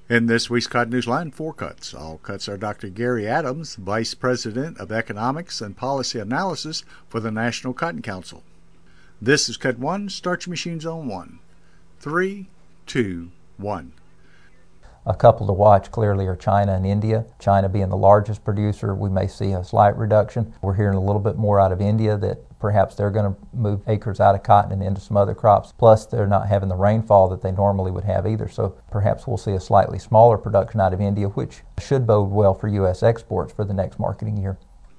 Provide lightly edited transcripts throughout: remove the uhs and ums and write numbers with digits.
In this week's Cotton Newsline, 4 cuts. All cuts are Dr. Gary Adams, Vice President of Economics and Policy Analysis for the National Cotton Council. This is Cut 1, Start Your Machines on 1. 3, 2, 1. A couple to watch clearly are China and India. China being the largest producer, we may see a slight reduction. We're hearing a little bit more out of India that perhaps they're going to move acres out of cotton and into some other crops. Plus, they're not having the rainfall that they normally would have either. So perhaps we'll see a slightly smaller production out of India, which should bode well for U.S. exports for the next marketing year.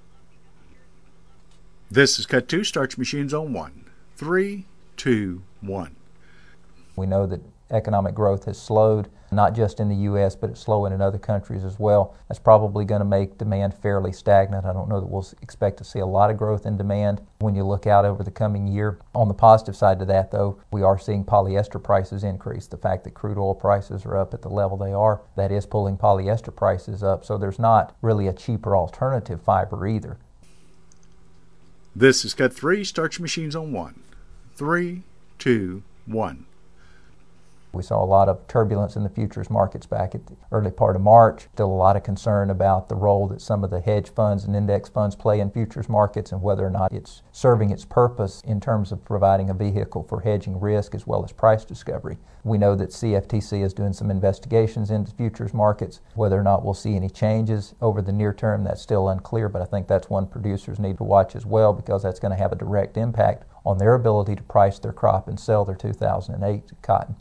This is Cut 2, Start Your Machines on 1. 3, 2, 1. We know that economic growth has slowed, not just in the U.S., but it's slowing in other countries as well. That's probably going to make demand fairly stagnant. I don't know that we'll expect to see a lot of growth in demand when you look out over the coming year. On the positive side to that, though, we are seeing polyester prices increase. The fact that crude oil prices are up at the level they are, that is pulling polyester prices up. So there's not really a cheaper alternative fiber either. This is Cut 3, Start Your Machines on 1. 3, 2, 1. We saw a lot of turbulence in the futures markets back at the early part of March. Still a lot of concern about the role that some of the hedge funds and index funds play in futures markets and whether or not it's serving its purpose in terms of providing a vehicle for hedging risk as well as price discovery. We know that CFTC is doing some investigations into futures markets. Whether or not we'll see any changes over the near term, that's still unclear, but I think that's one producers need to watch as well because that's going to have a direct impact on their ability to price their crop and sell their 2008 cotton.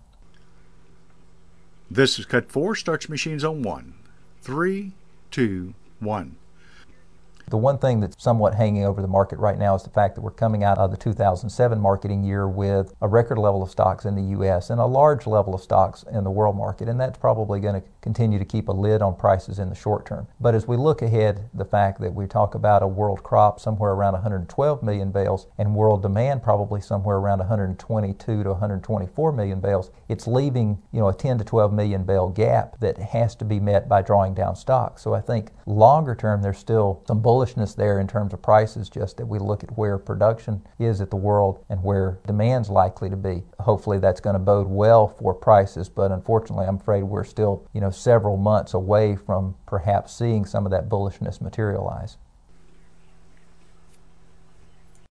This is Cut 4, Start Your Machines on 1. 3, 2, 1. The one thing that's somewhat hanging over the market right now is the fact that we're coming out of the 2007 marketing year with a record level of stocks in the U.S. and a large level of stocks in the world market, and that's probably going to continue to keep a lid on prices in the short term. But as we look ahead, the fact that we talk about a world crop somewhere around 112 million bales and world demand probably somewhere around 122 to 124 million bales, it's leaving a 10 to 12 million bale gap that has to be met by drawing down stocks. So I think longer term there's still some bullishness there in terms of prices, just that we look at where production is at the world and where demand's likely to be. Hopefully that's going to bode well for prices, but unfortunately I'm afraid we're still several months away from perhaps seeing some of that bullishness materialize.